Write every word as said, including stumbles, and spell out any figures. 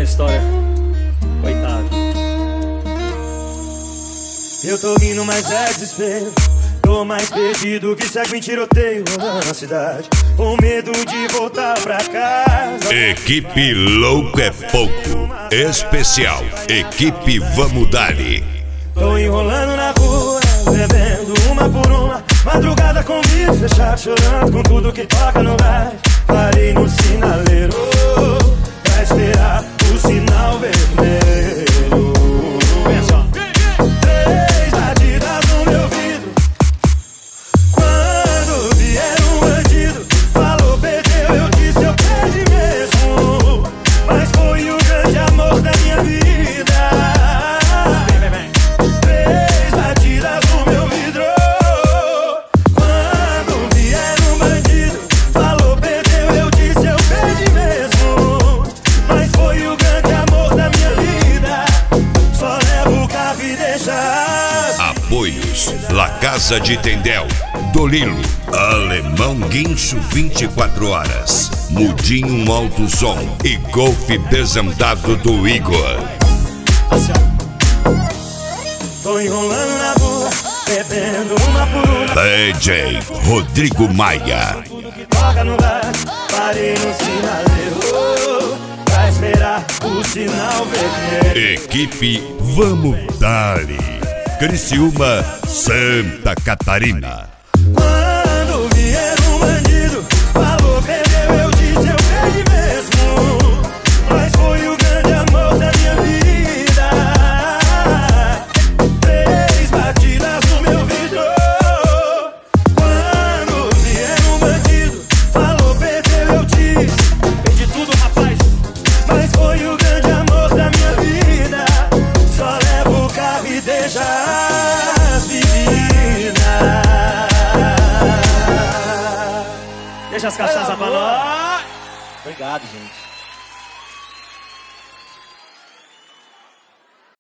mesma história. Coitado. Eu tô rindo, mas é desespero. Tô mais perdido que segue em tiroteio na cidade, com medo de voltar pra casa. Equipe Louco é Pouco. Especial Equipe Vamos Dali. Tô enrolando na rua, bebendo uma por uma. Madrugada com o vidro fechado, chorando com tudo que toca no rádio. Parei no sinaleiro pra esperar o sinal vermelho. Pensa, três batidas no meu vidro. Quando vier um bandido, falou perdeu, eu disse eu perdi mesmo. Mas foi o grande amor da minha vida. Três batidas no meu vidro. Quando vier um bandido, falou perdeu, eu disse eu perdi mesmo. Mas foi o grande amor da minha vida. Só levo o carro e deixa. Apoios: La Casa de Tendel, Dolilo, Alemão Guincho vinte e quatro horas, Mudinho Alto Som e Golfe Desandado do Igor. Tô enrolando na rua, bebendo uma por uma. D J Rodrigo Maia. Tudo que toca no rádio, parei no sinaleiro pra esperar o sinal vermelho. Equipe Vamos Dali. Criciúma, Santa Catarina. Quando vier um bandido, falou perdeu, eu disse eu perdi mesmo. Mas foi o grande amor da minha vida. Três batidas no meu vidro. Quando vier um bandido, falou perdeu, eu disse perdi tudo, rapaz. Mas foi o grande amor da minha vida. Só levo o carro e deixa as meninas. Deixa as cachaças pra nós. Obrigado, gente.